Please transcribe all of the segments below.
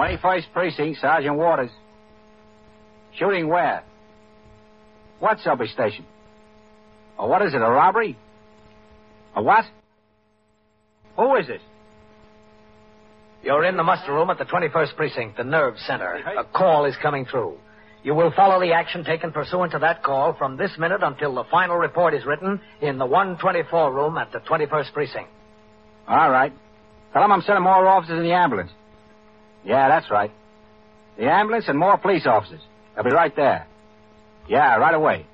21st Precinct, Sergeant Waters. Shooting where? What subway station? Oh, what is it, a robbery? A what? Who is it? You're in the muster room at the 21st Precinct, the nerve center. A call is coming through. You will follow the action taken pursuant to that call from this minute until the final report is written in the 124 room at the 21st Precinct. All right. Tell them I'm sending more officers in the ambulance. Yeah, that's right. The ambulance and more police officers. They'll be right there. Yeah, right away.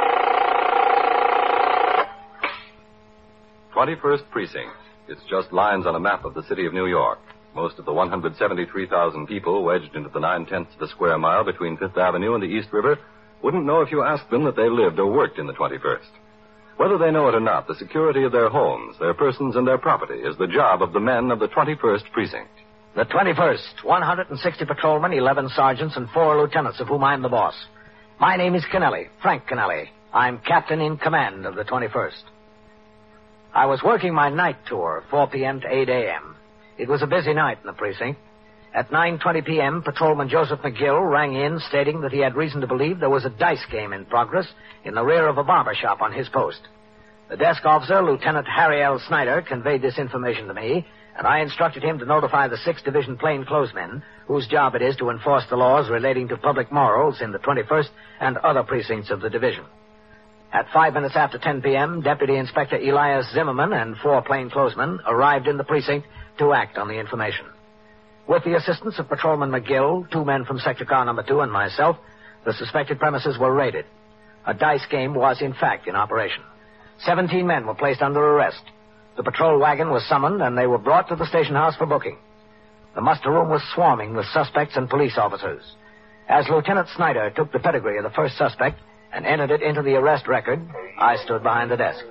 21st Precinct. It's just lines on a map of the city of New York. Most of the 173,000 people wedged into the 9/10 of a square mile between Fifth Avenue and the East River wouldn't know if you asked them that they lived or worked in the 21st. Whether they know it or not, the security of their homes, their persons, and their property is the job of the men of the 21st Precinct. The 21st, 160 patrolmen, 11 sergeants, and 4 lieutenants, of whom I'm the boss. My name is Kennelly, Frank Kennelly. I'm captain in command of the 21st. I was working my night tour, 4 p.m. to 8 a.m. It was a busy night in the precinct. At 9:20 p.m., Patrolman Joseph McGill rang in stating that he had reason to believe there was a dice game in progress in the rear of a barber shop on his post. The desk officer, Lieutenant Harry L. Snyder, conveyed this information to me, and I instructed him to notify the 6th Division plainclothesmen, whose job it is to enforce the laws relating to public morals in the 21st and other precincts of the division. At 5 minutes after 10 p.m., Deputy Inspector Elias Zimmerman and 4 plainclothesmen arrived in the precinct to act on the information. With the assistance of Patrolman McGill, 2 men from Sector Car Number 2, and myself, the suspected premises were raided. A dice game was, in fact, in operation. 17 men were placed under arrest. The patrol wagon was summoned, and they were brought to the station house for booking. The muster room was swarming with suspects and police officers. As Lieutenant Snyder took the pedigree of the first suspect and entered it into the arrest record, I stood behind the desk.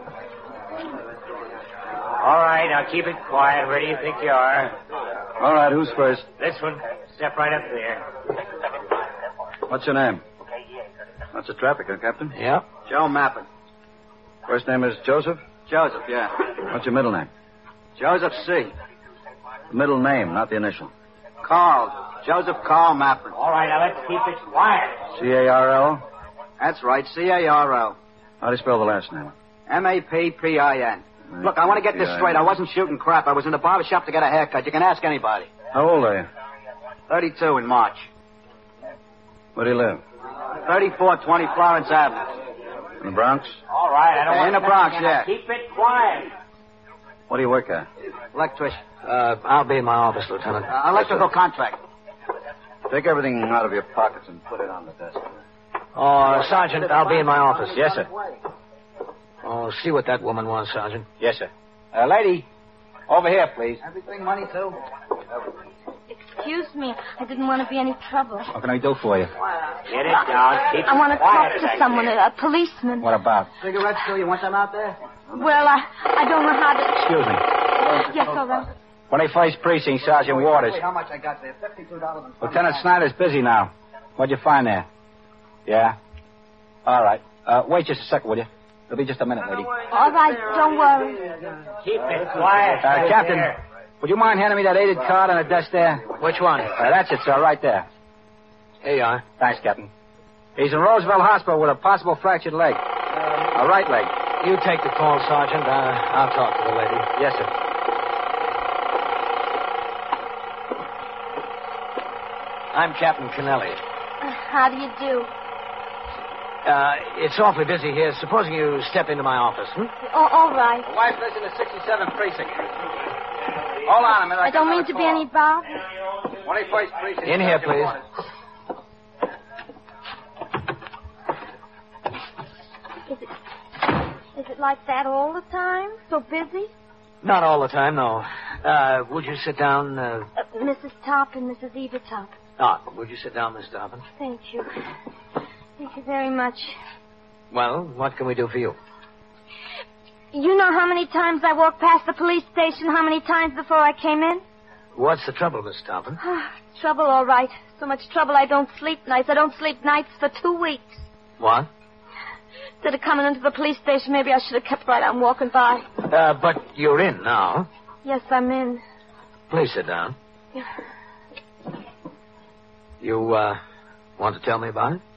All right, now keep it quiet. Where do you think you are? All right, who's first? This one. Step right up there. What's your name? That's a trafficker, Captain. Yeah? Joe Mappin. First name is Joseph? Joseph, yeah. What's your middle name? Joseph C. Middle name, not the initial. Carl. Joseph Carl Mappin. All right, now let's keep it quiet. C-A-R-L? That's right, C-A-R-L. How do you spell the last name? M-A-P-P-I-N. Look, I want to get this straight. I wasn't shooting crap. I was in the barber shop to get a haircut. You can ask anybody. How old are you? 32 in March. Where do you live? 3420 Florence Avenue. In the Bronx? All right, I don't want In the Bronx, yeah. Keep it quiet. What do you work at? Electrician. I'll be in my office, Lieutenant. Electrical contract. Take everything out of your pockets and put it on the desk. Oh, Sergeant, I'll be in my office. Yes, sir. Oh, see what that woman wants, Sergeant. Yes, sir. Lady, over here, please. Everything money, too? Excuse me. I didn't want to be any trouble. What can I do for you? Get it down. Keep I want to it quiet. talk to someone, a policeman. What about? Cigarettes, too? You want them out there? Well, I don't know how to... Excuse me. Yes, all right. 21st Precinct, Sergeant Waters. How much I got there? $52. Lieutenant Snyder's busy now. What'd you find there? Yeah? All right. Wait just a second, will you? It'll be just a minute, lady. All right, don't worry. Keep it quiet. Captain, would you mind handing me that aided card on the desk there? Which one? That's it, sir, right there. Here you are. Thanks, Captain. He's in Roosevelt Hospital with a possible fractured leg. A right leg. You take the call, Sergeant. I'll talk to the lady. Yes, sir. I'm Captain Kennelly. How do you do? It's awfully busy here. Supposing you step into my office, Oh, all right. My wife lives in the 67th Precinct. Hold on a minute. I don't mean to be any bother. 21st Precinct. In here, please. Is it like that all the time? So busy? Not all the time, no. Would you sit down? Mrs. Toppin, Mrs. Eva Toppin. Would you sit down, Miss Dobbin? Thank you. Thank you very much. Well, what can we do for you? You know how many times I walked past the police station, how many times before I came in? What's the trouble, Miss Dobbin? Trouble, all right. So much trouble I don't sleep nights. I don't sleep nights for 2 weeks. What? Instead of coming into the police station, maybe I should have kept right on walking by. But you're in now. Yes, I'm in. Please sit down. You, want to tell me about it?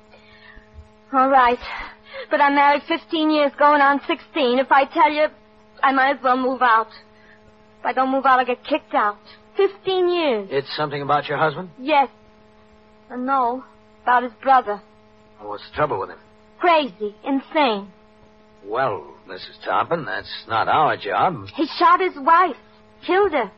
All right. But I'm married 15 years, going on 16. If I tell you, I might as well move out. If I don't move out, I'll get kicked out. 15 years. It's something about your husband? Yes. No, about his brother. Well, what's the trouble with him? Crazy. Insane. Well, Mrs. Toppin, that's not our job. He shot his wife. Killed her.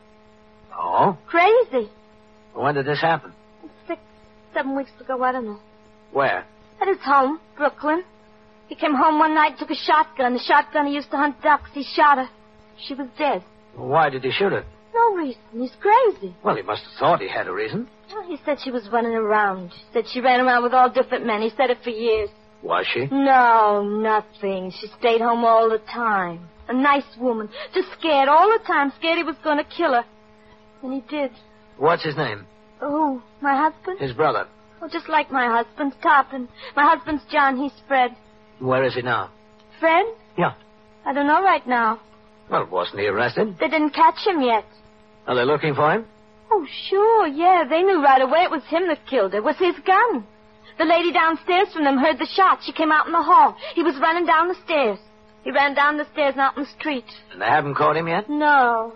Oh? Crazy. When did this happen? 6, 7 weeks ago, I don't know. Where? At his home, Brooklyn. He came home one night, took a shotgun. The shotgun he used to hunt ducks. He shot her. She was dead. Why did he shoot her? No reason. He's crazy. Well, he must have thought he had a reason. Well, he said she was running around. He said she ran around with all different men. He said it for years. Was she? No, nothing. She stayed home all the time. A nice woman. Just scared all the time. Scared he was going to kill her. And he did. What's his name? Who? My husband? His brother. Oh, just like my husband, Toppin. My husband's John. He's Fred. Where is he now? Fred? Yeah. I don't know right now. Well, wasn't he arrested? They didn't catch him yet. Are they looking for him? Oh, sure, yeah. They knew right away it was him that killed her. It was his gun. The lady downstairs from them heard the shot. She came out in the hall. He was running down the stairs. He ran down the stairs and out in the street. And they haven't caught him yet? No.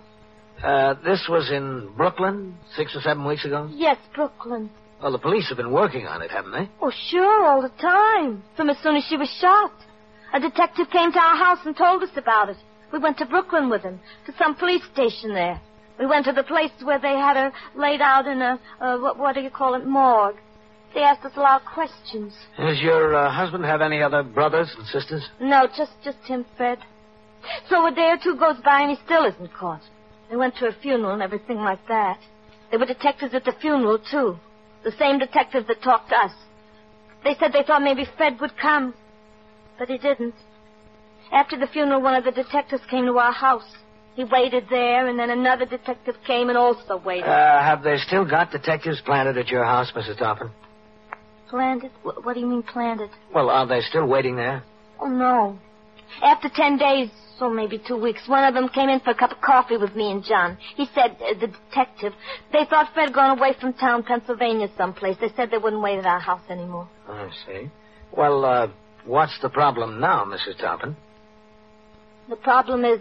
This was in Brooklyn 6 or 7 weeks ago? Yes, Brooklyn. Well, the police have been working on it, haven't they? Oh, sure, all the time. From as soon as she was shot. A detective came to our house and told us about it. We went to Brooklyn with him, to some police station there. We went to the place where they had her laid out in a, what do you call it, morgue. They asked us a lot of questions. Does your husband have any other brothers and sisters? No, just him, Fred. So a day or two goes by and he still isn't caught. They went to a funeral and everything like that. There were detectives at the funeral, too. The same detectives that talked to us. They said they thought maybe Fred would come. But he didn't. After the funeral, one of the detectives came to our house. He waited there, and then another detective came and also waited. Have they still got detectives planted at your house, Mrs. Toppin? Planted? What do you mean planted? Well, are they still waiting there? Oh, no. After 10 days, or maybe 2 weeks, one of them came in for a cup of coffee with me and John. He said, the detective, they thought Fred had gone away from town, Pennsylvania someplace. They said they wouldn't wait at our house anymore. I see. Well, what's the problem now, Mrs. Toppin? The problem is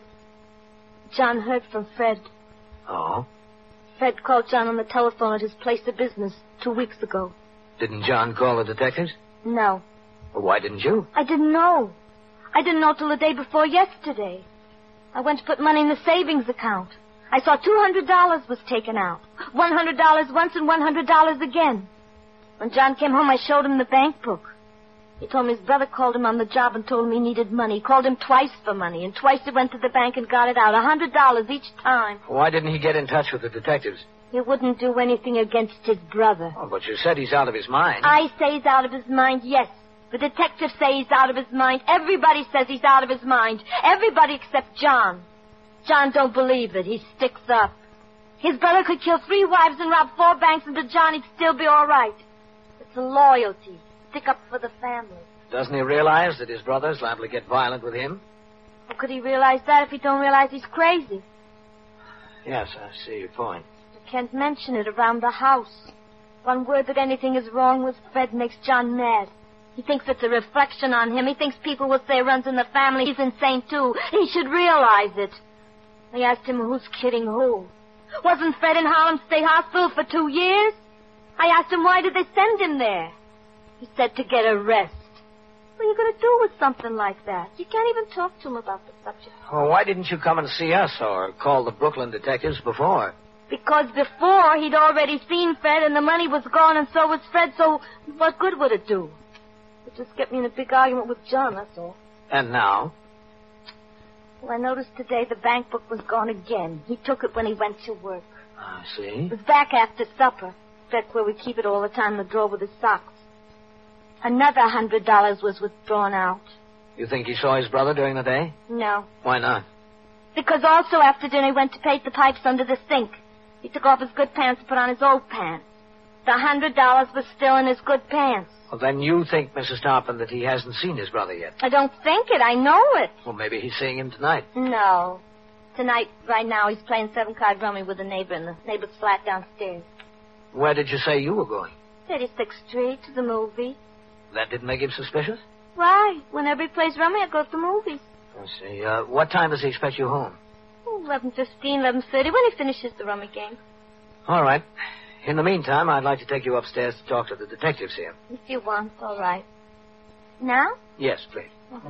John heard from Fred. Oh? Fred called John on the telephone at his place of business 2 weeks ago. Didn't John call the detectives? No. Well, why didn't you? I didn't know. I didn't know till the day before yesterday. I went to put money in the savings account. I saw $200 was taken out. $100 once and $100 again. When John came home, I showed him the bank book. He told me his brother called him on the job and told him he needed money. He called him twice for money, and twice he went to the bank and got it out. $100 each time. Why didn't he get in touch with the detectives? He wouldn't do anything against his brother. Oh, but you said he's out of his mind. I say he's out of his mind, yes. The detectives say he's out of his mind. Everybody says he's out of his mind. Everybody except John. John don't believe it. He sticks up. His brother could kill 3 wives and rob 4 banks, and to John he'd still be all right. It's a loyalty. Stick up for the family. Doesn't he realize that his brother's liable to get violent with him? How could he realize that if he don't realize he's crazy? Yes, I see your point. You can't mention it around the house. One word that anything is wrong with Fred makes John mad. He thinks it's a reflection on him. He thinks people will say it runs in the family. He's insane, too. He should realize it. I asked him who's kidding who. Wasn't Fred in Harlem State Hospital for 2 years? I asked him why did they send him there. He said to get a rest. What are you going to do with something like that? You can't even talk to him about the subject. Well, why didn't you come and see us or call the Brooklyn detectives before? Because before he'd already seen Fred and the money was gone and so was Fred, so what good would it do? It just get me in a big argument with John, that's all. And now? Well, I noticed today the bank book was gone again. He took it when he went to work. I see. It was back after supper. That's where we keep it all the time in the drawer with his socks. Another $100 was withdrawn out. You think he saw his brother during the day? No. Why not? Because also after dinner he went to paint the pipes under the sink. He took off his good pants and put on his old pants. The $100 was still in his good pants. Well, then you think, Mrs. Toppin, that he hasn't seen his brother yet. I don't think it. I know it. Well, maybe he's seeing him tonight. No. Tonight, right now, he's playing 7-card rummy with a neighbor in the neighbor's flat downstairs. Where did you say you were going? 36th Street to the movie. That didn't make him suspicious? Why? Whenever he plays rummy, I go to the movies. I see. What time does he expect you home? 11:15, 11:30, when he finishes the rummy game. All right. In the meantime, I'd like to take you upstairs to talk to the detectives here. If you want, all right. Now? Yes, please.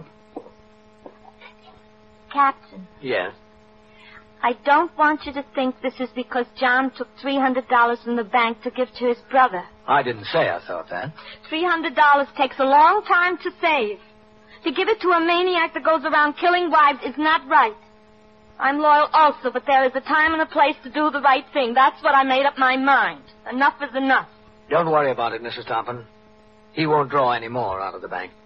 Captain, Yes. I don't want you to think this is because John took $300 from the bank to give to his brother. I didn't say I thought that. $300 takes a long time to save. To give it to a maniac that goes around killing wives is not right. I'm loyal also, but there is a time and a place to do the right thing. That's what I made up my mind. Enough is enough. Don't worry about it, Mrs. Tompin. He won't draw any more out of the bank.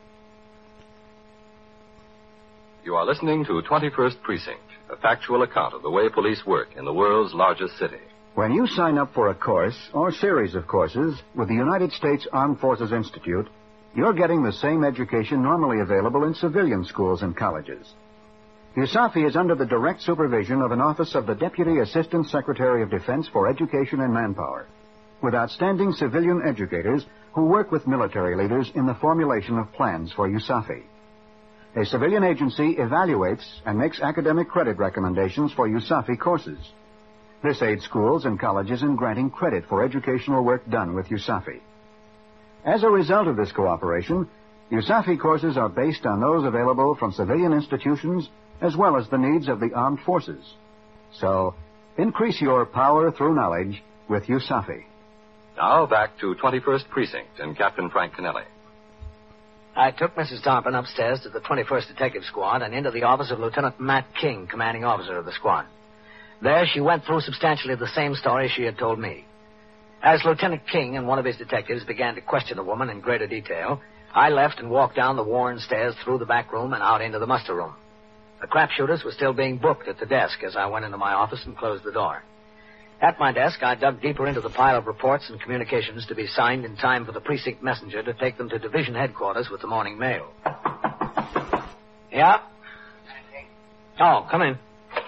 You are listening to 21st Precinct, a factual account of the way police work in the world's largest city. When you sign up for a course or series of courses with the United States Armed Forces Institute, you're getting the same education normally available in civilian schools and colleges. USAFI is under the direct supervision of an office of the Deputy Assistant Secretary of Defense for Education and Manpower, with outstanding civilian educators who work with military leaders in the formulation of plans for USAFI. A civilian agency evaluates and makes academic credit recommendations for USAFI courses. This aids schools and colleges in granting credit for educational work done with USAFI. As a result of this cooperation, USAFI courses are based on those available from civilian institutions as well as the needs of the armed forces. So, increase your power through knowledge with USAFI. Now back to 21st Precinct and Captain Frank Kennelly. I took Mrs. Tompin upstairs to the 21st Detective Squad and into the office of Lieutenant Matt King, commanding officer of the squad. There she went through substantially the same story she had told me. As Lieutenant King and one of his detectives began to question the woman in greater detail, I left and walked down the worn stairs through the back room and out into the muster room. The crapshooters were still being booked at the desk as I went into my office and closed the door. At my desk, I dug deeper into the pile of reports and communications to be signed in time for the precinct messenger to take them to division headquarters with the morning mail. Yeah? Oh, come in.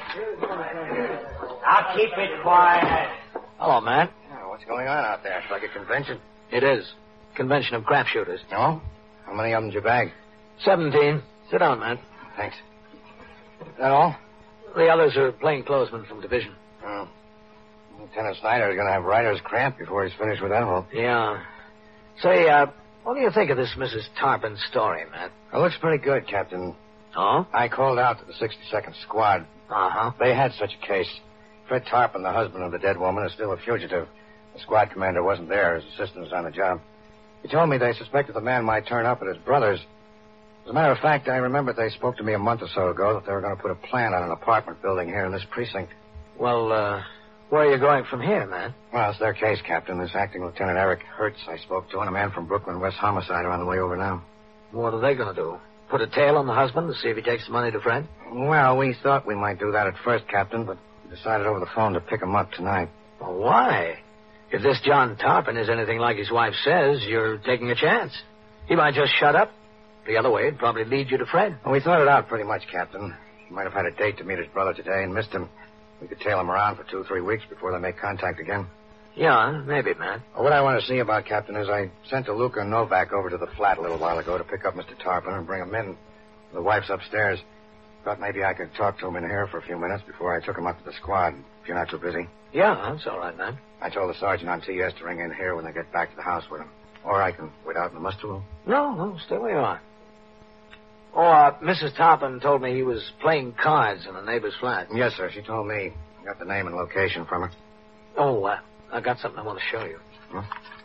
Now keep it quiet. Hello, Matt. Oh, what's going on out there? It's like a convention. It is. Convention of crapshooters. No? How many of them did you bag? 17. Sit down, Matt. Thanks. Is that all? The others are plainclothesmen from division. Oh. Lieutenant Snyder is going to have writer's cramp before he's finished with that whole. Yeah. Say, what do you think of this Mrs. Tarpin story, Matt? It looks pretty good, Captain. Oh? I called out to the 62nd Squad. Uh-huh. They had such a case. Fred Tarpin, the husband of the dead woman, is still a fugitive. The squad commander wasn't there. His assistant was on the job. He told me they suspected the man might turn up at his brother's. As a matter of fact, I remember they spoke to me a month or so ago that they were going to put a plan on an apartment building here in this precinct. Well, where are you going from here, man? Well, it's their case, Captain. This acting Lieutenant Eric Hertz I spoke to and a man from Brooklyn West Homicide are on the way over now. What are they going to do? Put a tail on the husband to see if he takes the money to Fred? Well, we thought we might do that at first, Captain, but we decided over the phone to pick him up tonight. Well, why? If this John Tarpin is anything like his wife says, you're taking a chance. He might just shut up. The other way, it'd probably lead you to Fred. Well, we thought it out pretty much, Captain. He might have had a date to meet his brother today and missed him. We could tail him around for 2 or 3 weeks before they make contact again. Yeah, maybe, man. Well, what I want to see about, Captain, is I sent DeLuca and Novak over to the flat a little while ago to pick up Mr. Tarpin and bring him in. The wife's upstairs. Thought maybe I could talk to him in here for a few minutes before I took him up to the squad, if you're not too busy. Yeah, that's all right, man. I told the sergeant on TS to ring in here when they get back to the house with him. Or I can wait out in the muster room. No, stay where you are. Oh, Mrs. Tarpin told me he was playing cards in a neighbor's flat. Yes, sir. She told me. I got the name and location from her. Oh, I got something I want to show you. Huh?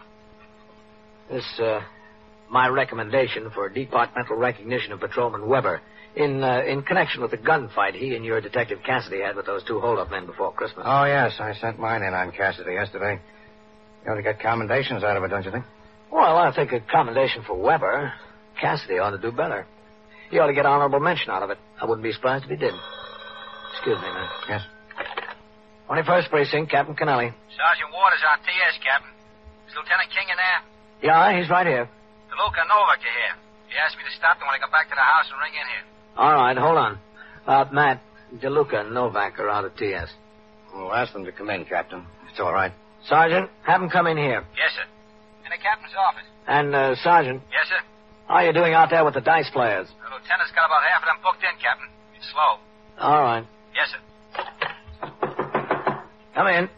This, my recommendation for departmental recognition of Patrolman Weber in connection with the gunfight he and your Detective Cassidy had with those 2 hold-up men before Christmas. Oh, yes. I sent mine in on Cassidy yesterday. You ought to get commendations out of it, don't you think? Well, I think a commendation for Weber. Cassidy ought to do better. He ought to get honorable mention out of it. I wouldn't be surprised if he did. Excuse me, man. Yes. 21st Precinct, Captain Kennelly. Sergeant Waters on TS, Captain. Is Lieutenant King in there? Yeah, he's right here. DeLuca and Novak are here. He asked me to stop them when I got back to the house and ring in here. All right, hold on. Matt, DeLuca and Novak are out at TS. We'll ask them to come in, Captain. It's all right. Sergeant, have them come in here. Yes, sir. In the captain's office. And, Sergeant, Yes, sir. how are you doing out there with the dice players? The lieutenant's got about half of them booked in, Captain. It's slow. All right. Yes, sir. Come in.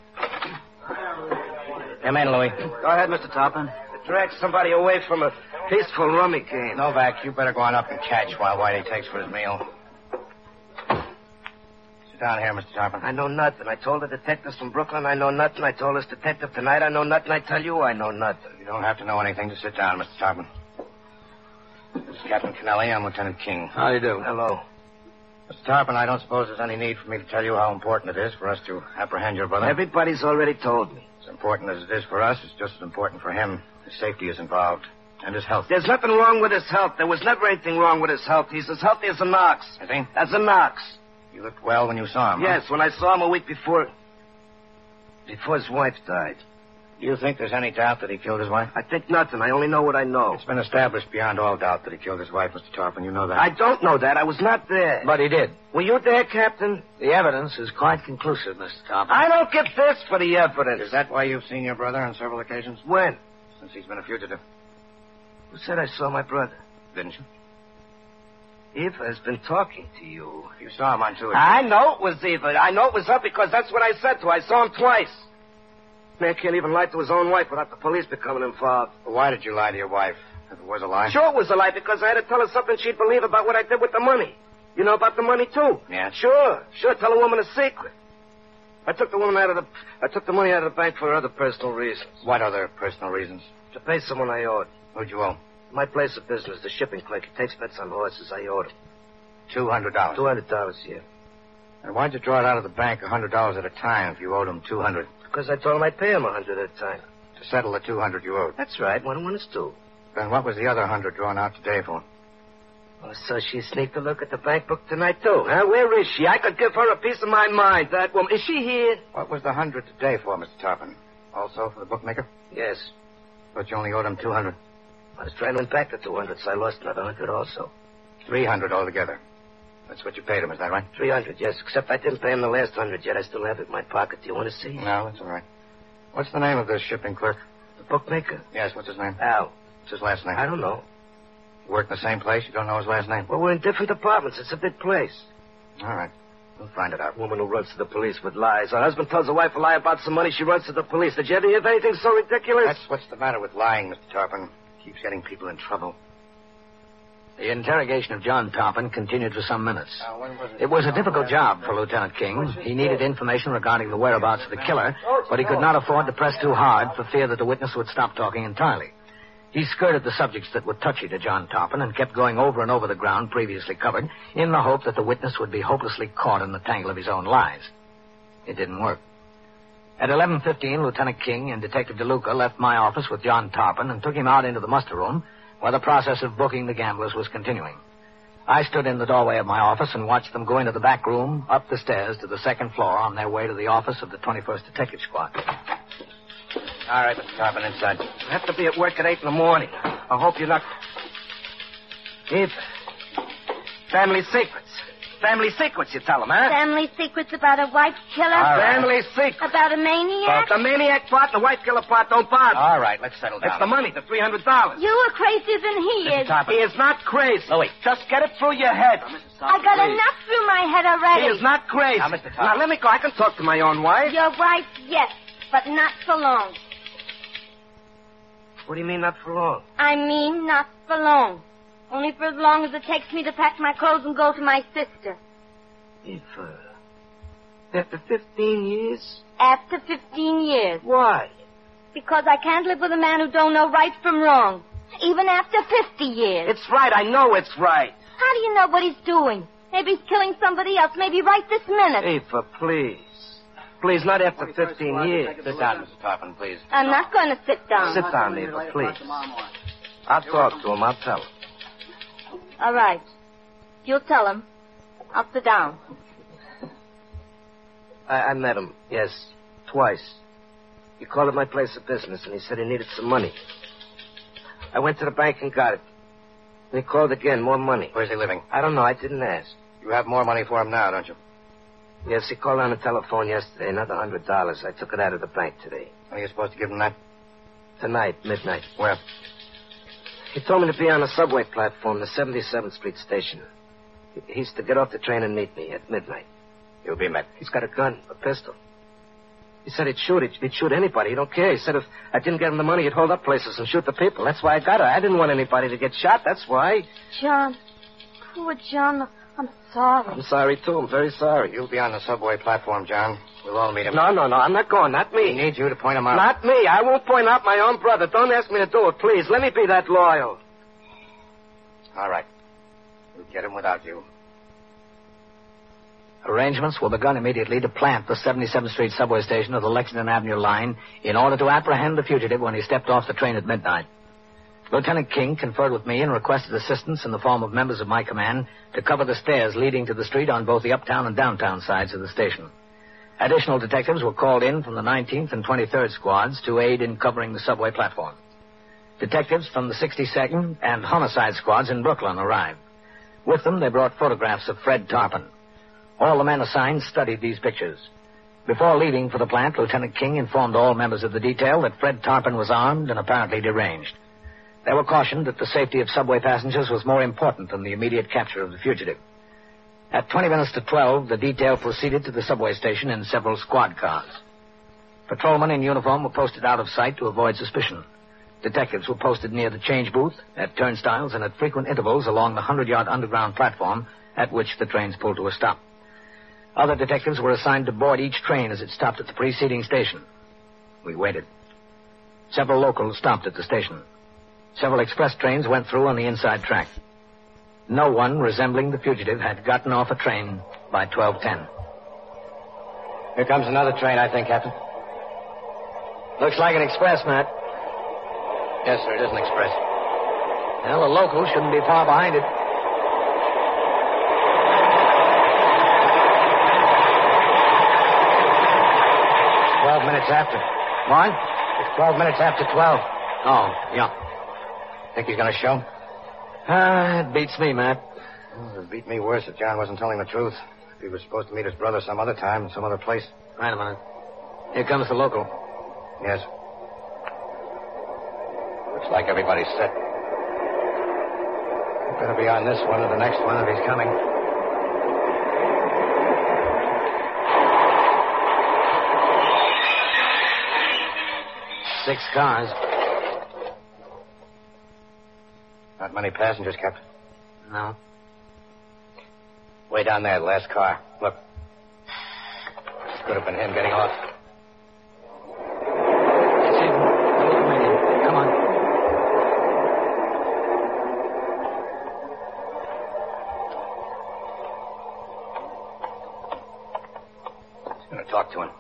Come in, Louis. Go ahead, Mr. Toppin. Drag somebody away from a peaceful rummy game. Novak, you better go on up and catch while Whitey takes for his meal. Sit down here, Mr. Toppin. I know nothing. I told the detectives from Brooklyn I know nothing. I told this detective tonight I know nothing. I tell you I know nothing. You don't have to know anything to sit down, Mr. Toppin. This is Captain Kennelly. I'm Lieutenant King. How do you do? Hello. Mr. Toppin, I don't suppose there's any need for me to tell you how important it is for us to apprehend your brother. Everybody's already told me. As important as it is for us, it's just as important for him. His safety is involved. And his health. There's nothing wrong with his health. There was never anything wrong with his health. He's as healthy as an ox. Is he? As an ox. You looked well when you saw him. Yes, when I saw him a week before his wife died. You think there's any doubt that he killed his wife? I think nothing. I only know what I know. It's been established beyond all doubt that he killed his wife, Mr. Toppin. You know that. I don't know that. I was not there. But he did. Were you there, Captain? The evidence is quite conclusive, Mr. Toppin. I don't get this for the evidence. Is that why you've seen your brother on several occasions? When? Since he's been a fugitive. Who said I saw my brother? Didn't you? Eva has been talking to you. You saw him on two occasions. I know it was Eva. I know it was her because that's what I said to her. I saw him twice. Man can't even lie to his own wife without the police becoming involved. Well, why did you lie to your wife? If it was a lie? Sure it was a lie because I had to tell her something she'd believe about what I did with the money. You know about the money, too? Yeah. Sure. Tell a woman a secret. I took the money out of the bank for other personal reasons. What other personal reasons? To pay someone I owed. Who'd you owe? My place of business, the shipping clerk. He takes bets on horses. I owed him. $200. $200, yeah. And why'd you draw it out of the bank $100 at a time if you owed him $200? Because I told him I'd pay him $100 at a time. To settle the $200 you owed? That's right. One and one is two. Then what was the other $100 drawn out today for? Oh, so she sneaked a look at the bank book tonight, too, huh? Where is she? I could give her a piece of my mind, that woman. Is she here? What was the $100 today for, Mr. Toppin? Also for the bookmaker? Yes. But you only owed him $200. I was trying to win back the $200, so I lost another $100 also. $300 altogether. That's what you paid him, is that right? $300, yes. Except I didn't pay him the last $100 yet. I still have it in my pocket. Do you want to see? No, that's all right. What's the name of this shipping clerk? The bookmaker. Yes, what's his name? Al. What's his last name? I don't know. You work in the same place? You don't know his last name? Well, we're in different departments. It's a big place. All right. We'll find it out. Woman who runs to the police with lies. Her husband tells her wife a lie about some money. She runs to the police. Did you ever hear of anything so ridiculous? That's what's the matter with lying, Mr. Toppin. Keeps getting people in trouble. The interrogation of John Toppin continued for some minutes. When was It was a difficult job for Lieutenant King. He needed information regarding the whereabouts of the killer, but he could not afford to press too hard for fear that the witness would stop talking entirely. He skirted the subjects that were touchy to John Toppin and kept going over and over the ground previously covered in the hope that the witness would be hopelessly caught in the tangle of his own lies. It didn't work. At 11:15, Lieutenant King and Detective DeLuca left my office with John Toppin and took him out into the muster room where the process of booking the gamblers was continuing. I stood in the doorway of my office and watched them go into the back room, up the stairs to the second floor on their way to the office of the 21st Detective Squad. All right, Mr. Toppin, inside. I have to be at work at 8 in the morning. I hope you're not... Eve. Family secrets. Family secrets, you tell them, huh? Family secrets about a wife killer? Family secrets. About a maniac? The maniac part and the wife killer part don't bother. All right, let's settle down. It's the money, the $300. You are crazier than he is. He is not crazy. Louis. Just get it through your head. I got enough through my head already. He is not crazy. Now, Mr. Toppin. Now, let me go. I can talk to my own wife. Your wife, yes, but not for long. What do you mean, not for long? I mean, not for long. Only for as long as it takes me to pack my clothes and go to my sister. If, after 15 years? After 15 years. Why? Because I can't live with a man who don't know right from wrong. Even after 50 years. It's right. I know it's right. How do you know what he's doing? Maybe he's killing somebody else. Maybe right this minute. Eva, please. Please, not after 15 years. Sit down, Mr. Toppin, please. I'm not going to sit down. Sit down, Eva, please. I'll talk to him. I'll tell him. All right. You'll tell him. I'll sit down. I met him, yes, twice. He called at my place of business, and he said he needed some money. I went to the bank and got it. And he called again, more money. Where's he living? I don't know. I didn't ask. You have more money for him now, don't you? Yes, he called on the telephone yesterday, another $100. I took it out of the bank today. Are you supposed to give him that? Tonight, midnight. Where? He told me to be on the subway platform, the 77th Street station. He's to get off the train and meet me at midnight. You'll be met. He's got a gun, a pistol. He said he'd shoot. He'd shoot anybody. He don't care. He said if I didn't get him the money, he'd hold up places and shoot the people. That's why I got her. I didn't want anybody to get shot. That's why. John. Poor John. I'm sorry. I'm sorry, too. I'm very sorry. You'll be on the subway platform, John. We'll all meet him. No. I'm not going. Not me. He needs you to point him out. Not me. I won't point out my own brother. Don't ask me to do it, please. Let me be that loyal. All right. We'll get him without you. Arrangements were begun immediately to plant the 77th Street subway station of the Lexington Avenue line in order to apprehend the fugitive when he stepped off the train at midnight. Lieutenant King conferred with me and requested assistance in the form of members of my command to cover the stairs leading to the street on both the uptown and downtown sides of the station. Additional detectives were called in from the 19th and 23rd squads to aid in covering the subway platform. Detectives from the 62nd and homicide squads in Brooklyn arrived. With them, they brought photographs of Fred Tarpon. All the men assigned studied these pictures. Before leaving for the plant, Lieutenant King informed all members of the detail that Fred Tarpon was armed and apparently deranged. They were cautioned that the safety of subway passengers was more important than the immediate capture of the fugitive. At 20 minutes to 12, the detail proceeded to the subway station in several squad cars. Patrolmen in uniform were posted out of sight to avoid suspicion. Detectives were posted near the change booth, at turnstiles, and at frequent intervals along the 100-yard underground platform at which the trains pulled to a stop. Other detectives were assigned to board each train as it stopped at the preceding station. We waited. Several locals stopped at the station. Several express trains went through on the inside track. No one resembling the fugitive had gotten off a train by 12:10. Here comes another train, I think, Captain. Looks like an express, Matt. Yes, sir, it is an express. Well, the locals shouldn't be far behind it. Minutes after. What? It's 12 minutes after 12. Oh, yeah. Think he's going to show? It beats me, Matt. Well, it would beat me worse if John wasn't telling the truth. If he was supposed to meet his brother some other time, some other place. Wait a minute. Here comes the local. Yes. Looks like everybody's set. Better be on this one or the next one if he's coming. Six cars. Not many passengers, Captain. No. Way down there, the last car. Look. This could have been him getting off. It's him. Come on. He's going to talk to him.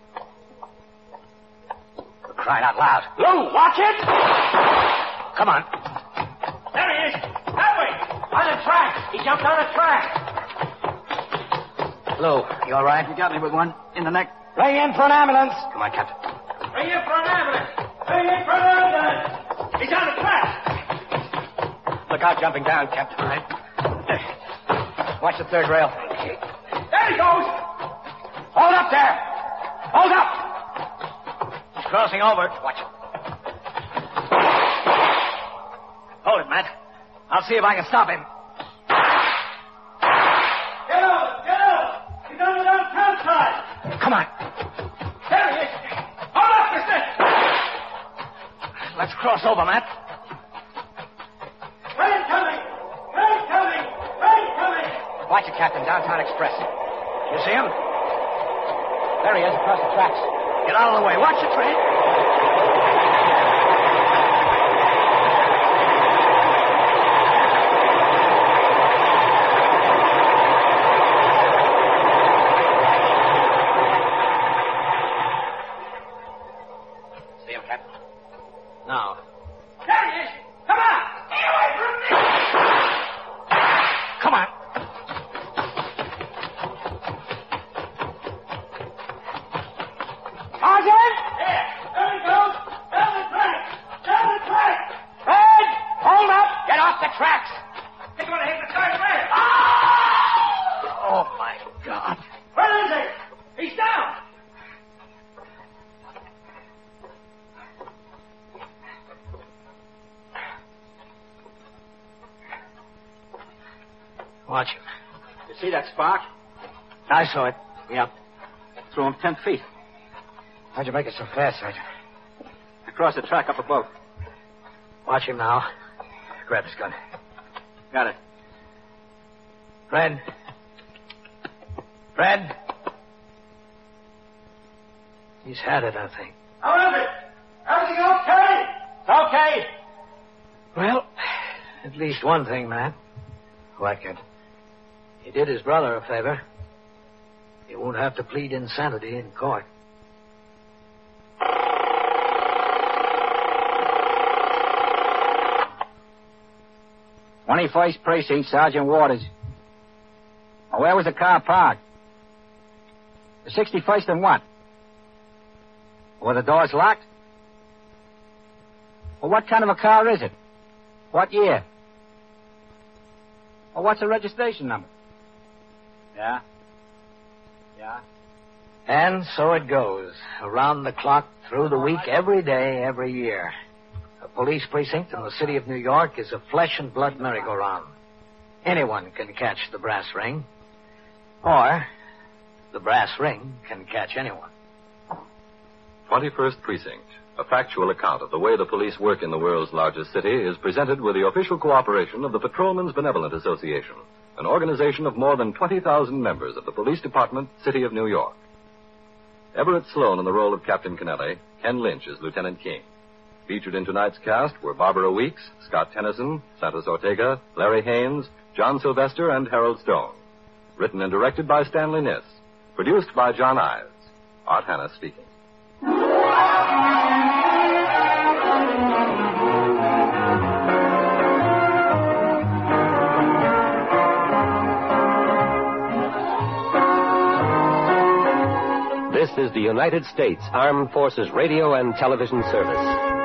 Crying out loud. Lou, watch it! Come on. There he is. That way. On the track. He jumped on the track. Lou, you all right? You got me with one in the neck. Ring in for an ambulance. Come on, Captain. Ring in for an ambulance. Ring in for an ambulance. He's on the track. Look out, jumping down, Captain. All right. Watch the third rail. There he goes. Hold up there. Hold up. Crossing over. Watch it. Hold it, Matt. I'll see if I can stop him. Get out. Get out. He's on the downtown side. Come on. There he is. Hold up, mister. Let's cross over, Matt. Train coming. Train coming. Train coming. Watch it, Captain. Downtown Express. You see him? There he is across the tracks. Get out of the way. Watch the train. See him, Captain? No. There he is. Come on. Get away from me. Come on. Sergeant! There. There he goes. Down the track. Down the track. Fred, hold up. Get off the tracks. He's going to hit the third rail. Oh, my God. Where is he? He's down. Watch him. You see that spark? I saw it. Yep. Threw him 10 feet. How'd you make it so fast, Sergeant? Across the track up above. Watch him now. Grab his gun. Got it. Fred. Fred. He's had it, I think. How is it? Everything okay? It's okay. Well, at least one thing, Matt. What, kid? He did his brother a favor. He won't have to plead insanity in court. "21st Precinct, Sergeant Waters. Oh, where was the car parked? The 61st and what? Were the doors locked? Well, what kind of a car is it? What year? Well, what's the registration number? Yeah? Yeah? And so it goes. Around the clock, through the week, every day, every year. A police precinct in the city of New York is a flesh and blood merry-go-round. Anyone can catch the brass ring. Or the brass ring can catch anyone. 21st Precinct, a factual account of the way the police work in the world's largest city, is presented with the official cooperation of the Patrolmen's Benevolent Association, an organization of more than 20,000 members of the Police Department, City of New York. Everett Sloan in the role of Captain Kennelly, Ken Lynch as Lieutenant King. Featured in tonight's cast were Barbara Weeks, Scott Tennyson, Santos Ortega, Larry Haynes, John Sylvester, and Harold Stone. Written and directed by Stanley Niss. Produced by John Ives. Art Hanna speaking. This is the United States Armed Forces Radio and Television Service.